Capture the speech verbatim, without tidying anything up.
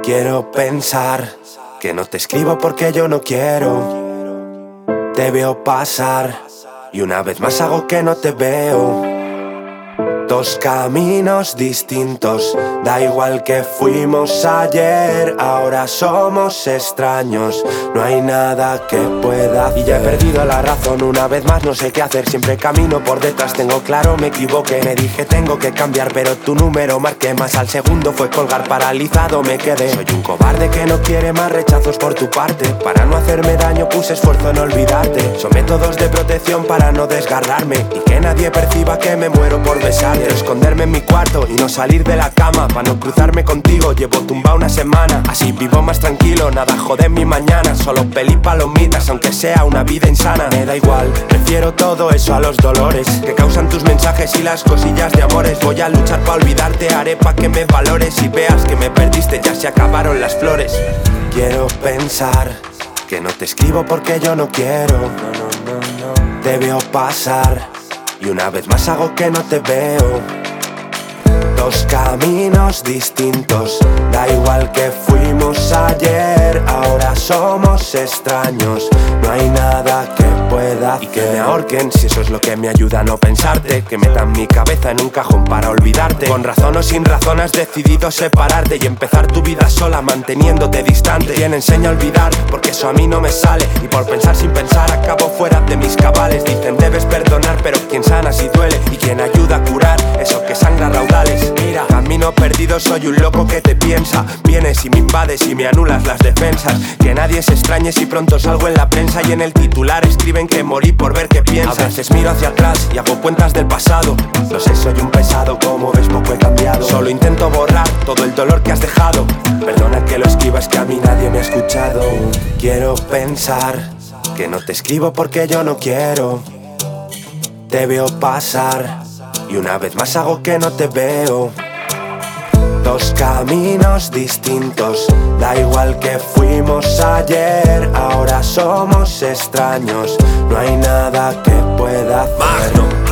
Quiero pensar que no te escribo porque yo no quiero. Te veo pasar y una vez más hago que no te veo. Dos caminos distintos, da igual que fuimos ayer, ahora somos extraños, no hay nada que pueda hacer. Y ya he perdido la razón, una vez más no sé qué hacer, siempre camino por detrás, tengo claro, me equivoqué. Me dije tengo que cambiar, pero tu número marqué más, al segundo fue colgar, paralizado me quedé. Soy un cobarde que no quiere más rechazos por tu parte, para no hacerme daño puse esfuerzo en olvidarte. Son métodos de protección para no desgarrarme y que nadie perciba que me muero por besar. Quiero esconderme en mi cuarto y no salir de la cama, para no cruzarme contigo, llevo tumbado una semana. Así vivo más tranquilo, nada jode mi mañana, solo peli palomitas, aunque sea una vida insana. Me da igual, prefiero todo eso a los dolores que causan tus mensajes y las cosillas de amores. Voy a luchar pa' olvidarte, haré pa' que me valores y veas que me perdiste, ya se acabaron las flores. Quiero pensar que no te escribo porque yo no quiero. No, no, no, no. Te veo pasar y una vez más hago que no te veo. Dos caminos distintos, da igual que fuimos ayer, ahora somos extraños, no hay nada que pueda hacer. Y que me ahorquen si eso es lo que me ayuda a no pensarte, que metan mi cabeza en un cajón para olvidarte. Con razón o sin razón has decidido separarte y empezar tu vida sola manteniéndote distante. ¿Quién enseña a olvidar? Porque eso a mí no me sale, y por pensar sin pensar acabo fuera de mis cabales. Dicen debes perdonar, pero quien sana si duele, y quien ayuda a curar eso que sangra raudales. Mira, camino perdido, soy un loco que te piensa. Vienes y me invades y me anulas las defensas. Que nadie se extrañe si pronto salgo en la prensa y en el titular escriben que morí por ver qué piensas. A veces miro hacia atrás y hago cuentas del pasado. No sé, soy un pesado, como ves poco he cambiado. Solo intento borrar todo el dolor que has dejado. Perdona que lo escriba, es que a mí nadie me ha escuchado. Quiero pensar que no te escribo porque yo no quiero. Te veo pasar y una vez más hago que no te veo. Dos caminos distintos, da igual que fuimos ayer, ahora somos extraños, no hay nada que pueda hacer. Magno.